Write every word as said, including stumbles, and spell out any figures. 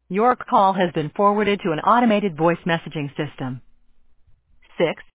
Your call has been forwarded to an automated voice messaging system. Six